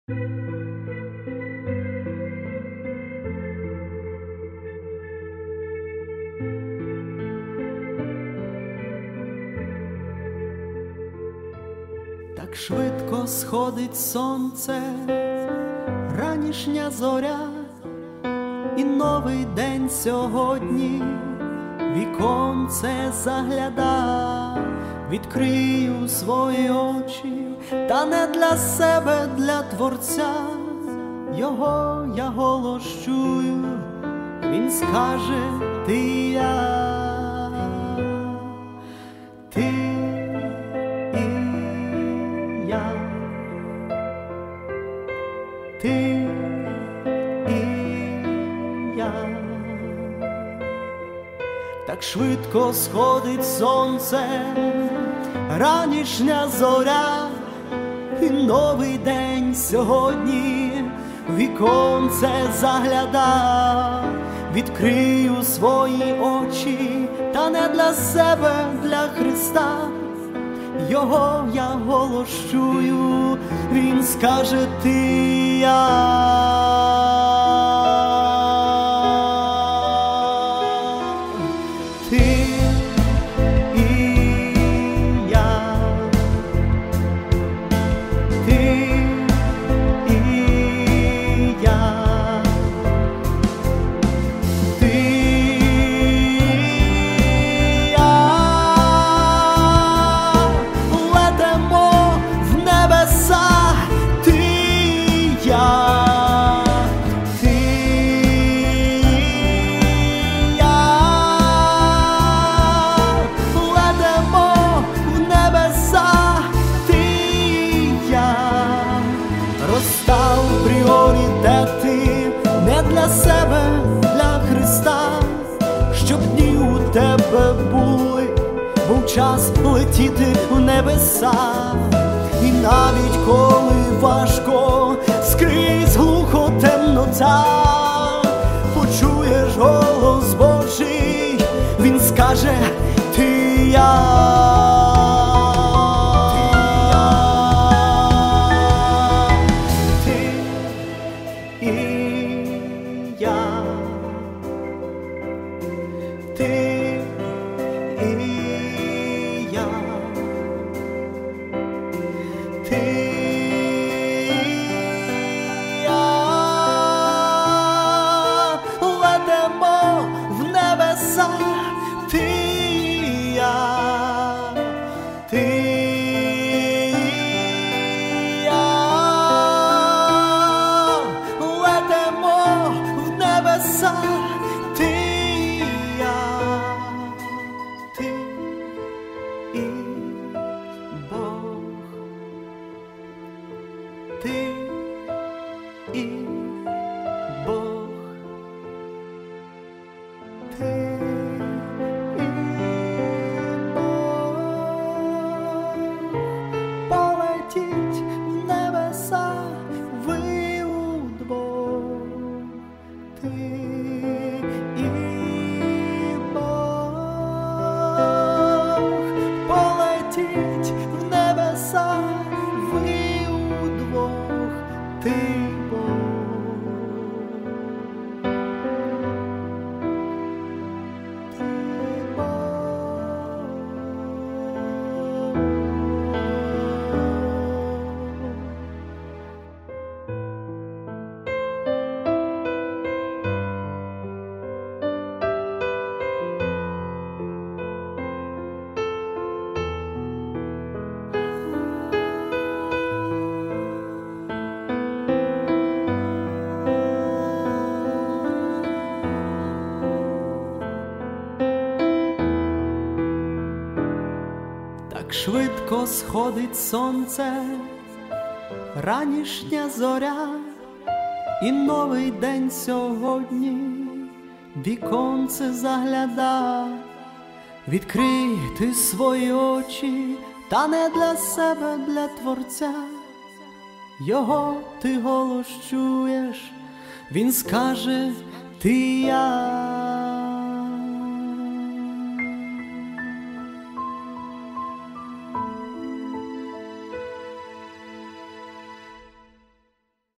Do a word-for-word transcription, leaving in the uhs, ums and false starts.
Так швидко сходить сонце, ранішня зоря, і новий день сьогодні, віконце загляда. Відкрию свої очі, та не для себе, для Творця. Його я голос чую, він скаже: ти і я, ти і я, ти і я. Так швидко сходить сонце, ранішня зоря, і новий день сьогодні, віконце загляда. Відкрию свої очі, та не для себе, для Христа. Його я голос чую, він скаже: ти і я. Розстав пріоритети, не для себе, для Христа. Щоб дні у тебе були, був час летіти в небеса. І навіть коли важко, скрізь глухо темнота, почуєш голос Божий, він скаже: ти і я. Ти і я, ти і я, летимо в небеса. Ти і я, ти і я, летимо в небеса. Ти і Бог, ти і Бог, полетіть в небеса ви удвох. Ти і Бог, полетіть в небеса ви удвох. Ти Бог. Так швидко сходить сонце, ранішня зоря, і новий день сьогодні, віконце загляда. Відкрий ти свої очі, та не для себе, для Творця. Його ти голос чуєш, він скаже: ти і я.